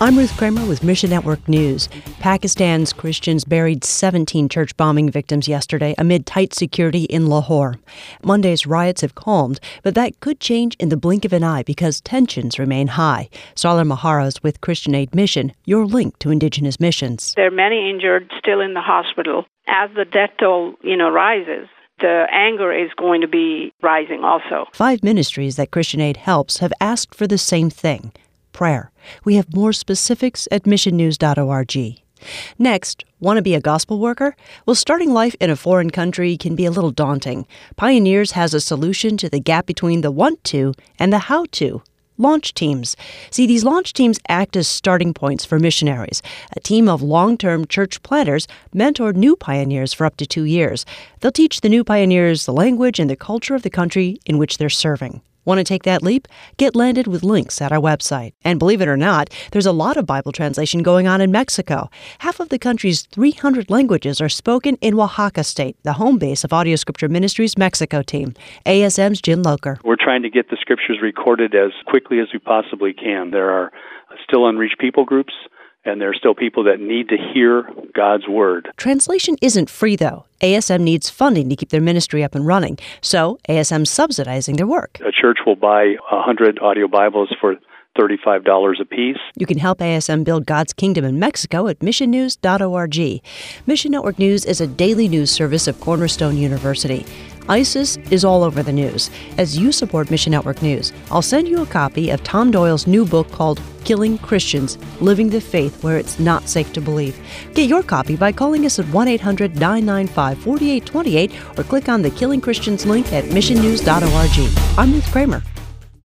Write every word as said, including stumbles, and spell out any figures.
I'm Ruth Kramer with Mission Network News. Pakistan's Christians buried seventeen church bombing victims yesterday amid tight security in Lahore. Monday's riots have calmed, but that could change in the blink of an eye because tensions remain high. Sarla Maharas with Christian Aid Mission, your link to indigenous missions. There are many injured still in the hospital. As the death toll, you know, rises, the anger is going to be rising also. Five ministries that Christian Aid helps have asked for the same thing: prayer. We have more specifics at mission news dot org. Next, want to be a gospel worker? Well, starting life in a foreign country can be a little daunting. Pioneers has a solution to the gap between the want to and the how to. Launch teams. See, these launch teams act as starting points for missionaries. A team of long-term church planters mentor new pioneers for up to two years. They'll teach the new pioneers the language and the culture of the country in which they're serving. Want to take that leap? Get landed with links at our website. And believe it or not, there's a lot of Bible translation going on in Mexico. Half of the country's three hundred languages are spoken in Oaxaca State, the home base of Audio Scripture Ministries' Mexico team. A S M's Jim Loker. We're trying to get the scriptures recorded as quickly as we possibly can. There are still unreached people groups, and there are still people that need to hear God's Word. Translation isn't free, though. A S M needs funding to keep their ministry up and running, so A S M's subsidizing their work. A church will buy one hundred audio Bibles for thirty-five dollars a piece. You can help A S M build God's kingdom in Mexico at mission news dot org. Mission Network News is a daily news service of Cornerstone University. ISIS is all over the news. As you support Mission Network News, I'll send you a copy of Tom Doyle's new book called Killing Christians, Living the Faith Where It's Not Safe to Believe. Get your copy by calling us at one eight hundred nine nine five four eight two eight or click on the Killing Christians link at mission news dot org. I'm Ruth Kramer.